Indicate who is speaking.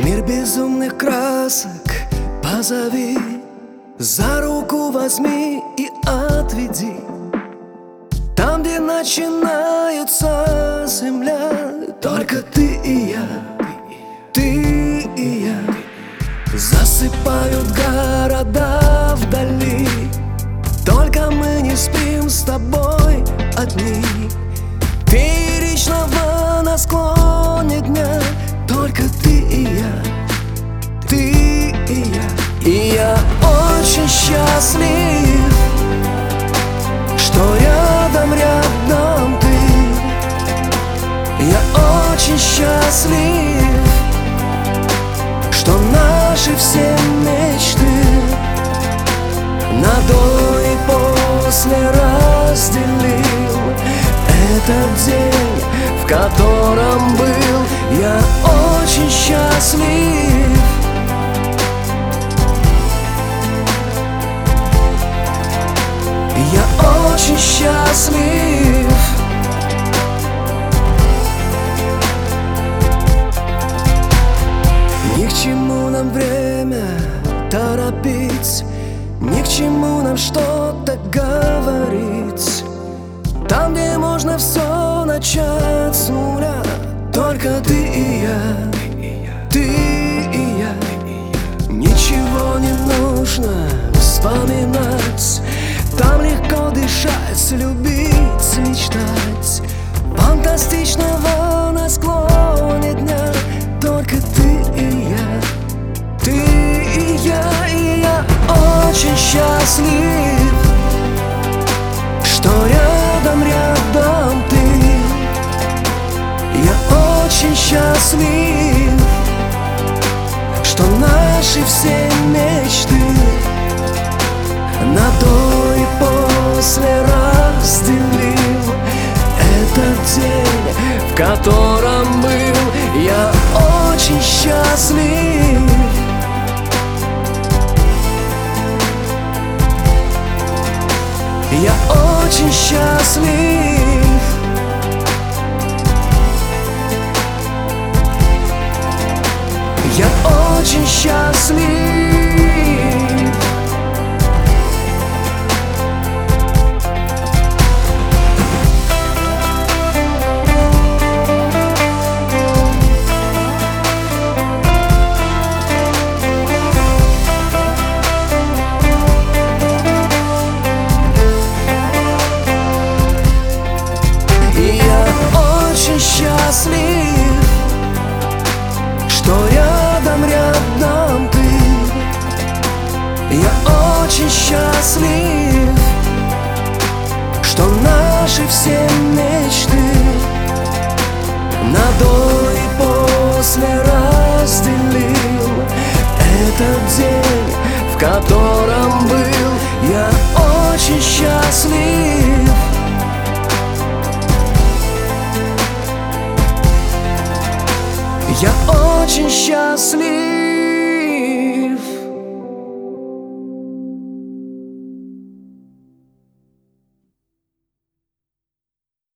Speaker 1: Мир безумных красок, позови, за руку возьми и отведи. Там, где начинается земля, только ты и я, ты и я. Засыпают города вдали, только мы не спим с тобой одни. Фееричного на склоне дня, только ты и я, ты и я. И я очень счастлив, что рядом ты. Я очень счастлив, что наши все мечты на до и после разделил этот день, в котором был. Я очень счастлив, я очень счастлив. Ни к чему нам время торопить, ни к чему нам что-то говорить. Там, где можно все начать с нуля, только ты и я, ты и я. Ничего не нужно вспоминать, там легко дышать, любить, мечтать. Фантастичного на склоне дня, только ты и я, ты и я. И я очень счастлив, что рядом ты. Я очень счастлив, что наши все мечты на до и после разделил этот день, в котором был. Я очень счастлив, я очень счастлив, я очень счастлив. Счастлив, что рядом ты. Я очень счастлив, что наши все мечты на до и после разделил этот день, в котором был. Я очень счастлив, я очень счастлив.